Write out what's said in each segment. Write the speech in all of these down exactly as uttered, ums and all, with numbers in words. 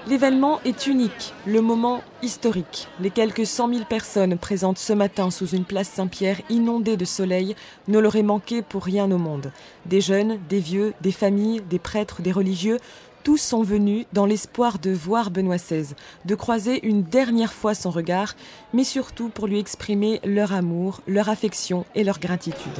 L'événement est unique, le moment historique. Les quelques cent mille personnes présentes ce matin sous une place Saint-Pierre inondée de soleil ne l'auraient manqué pour rien au monde. Des jeunes, des vieux, des familles, des prêtres, des religieux, tous sont venus dans l'espoir de voir Benoît seize, de croiser une dernière fois son regard, mais surtout pour lui exprimer leur amour, leur affection et leur gratitude.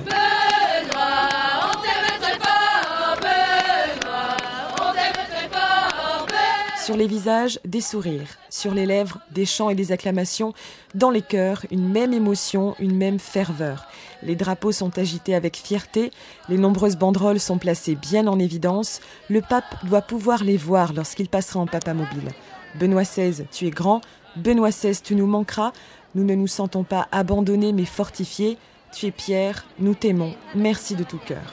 Sur les visages, des sourires. Sur les lèvres, des chants et des acclamations. Dans les cœurs, une même émotion, une même ferveur. Les drapeaux sont agités avec fierté. Les nombreuses banderoles sont placées bien en évidence. Le pape doit pouvoir les voir lorsqu'il passera en papamobile. Benoît seize, tu es grand. Benoît seize, tu nous manqueras. Nous ne nous sentons pas abandonnés mais fortifiés. Tu es Pierre, nous t'aimons. Merci de tout cœur.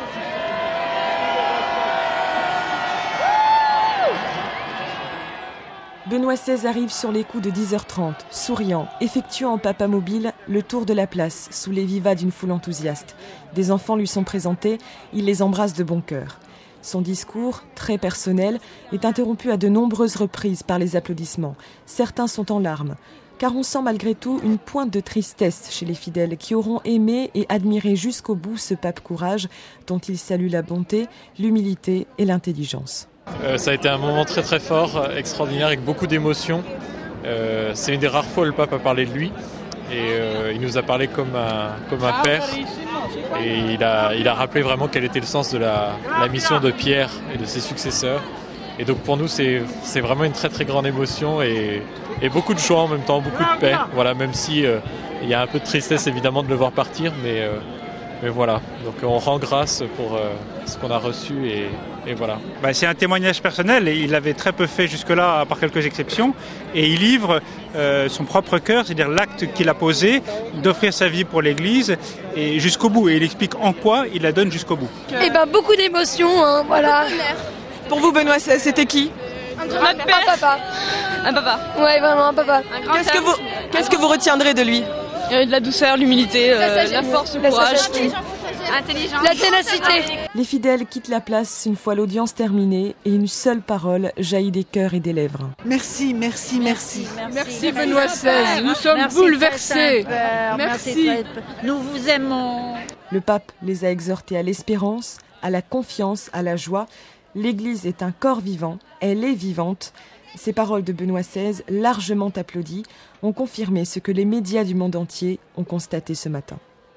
Benoît seize arrive sur les coups de dix heures trente, souriant, effectuant en papamobile le tour de la place, sous les vivas d'une foule enthousiaste. Des enfants lui sont présentés, il les embrasse de bon cœur. Son discours, très personnel, est interrompu à de nombreuses reprises par les applaudissements. Certains sont en larmes, car on sent malgré tout une pointe de tristesse chez les fidèles qui auront aimé et admiré jusqu'au bout ce pape courage, dont il salue la bonté, l'humilité et l'intelligence. Euh, ça a été un moment très très fort, extraordinaire, avec beaucoup d'émotions. Euh, c'est une des rares fois où le pape a parlé de lui. Et euh, il nous a parlé comme un, comme un père. Et il a, il a rappelé vraiment quel était le sens de la, la mission de Pierre et de ses successeurs. Et donc pour nous, c'est, c'est vraiment une très très grande émotion et, et beaucoup de joie en même temps, beaucoup de paix. Voilà, même si euh, il y a un peu de tristesse évidemment de le voir partir, mais... Euh, Mais voilà, donc on rend grâce pour euh, ce qu'on a reçu et, et voilà. Bah, c'est un témoignage personnel et il avait très peu fait jusque-là, à part quelques exceptions. Et il livre euh, son propre cœur, c'est-à-dire l'acte qu'il a posé d'offrir sa vie pour l'Église et jusqu'au bout. Et il explique en quoi il la donne jusqu'au bout. Eh ben beaucoup d'émotions, hein, voilà. Pour vous, Benoît seize, c'était qui ? Un, un papa. Un papa. Ouais, vraiment un papa. Un grand Qu'est-ce que vous, qu'est-ce que vous retiendrez de lui ? Euh, de la douceur, l'humilité, euh, la force, le courage, intelligence, la ténacité. Les fidèles quittent la place une fois l'audience terminée et une seule parole jaillit des cœurs et des lèvres. Merci, merci, merci. Merci, merci Benoît seize, nous sommes merci bouleversés. Merci. merci. Nous vous aimons. Le pape les a exhortés à l'espérance, à la confiance, à la joie. L'Église est un corps vivant, elle est vivante. Ces paroles de Benoît seize, largement applaudies, ont confirmé ce que les médias du monde entier ont constaté ce matin.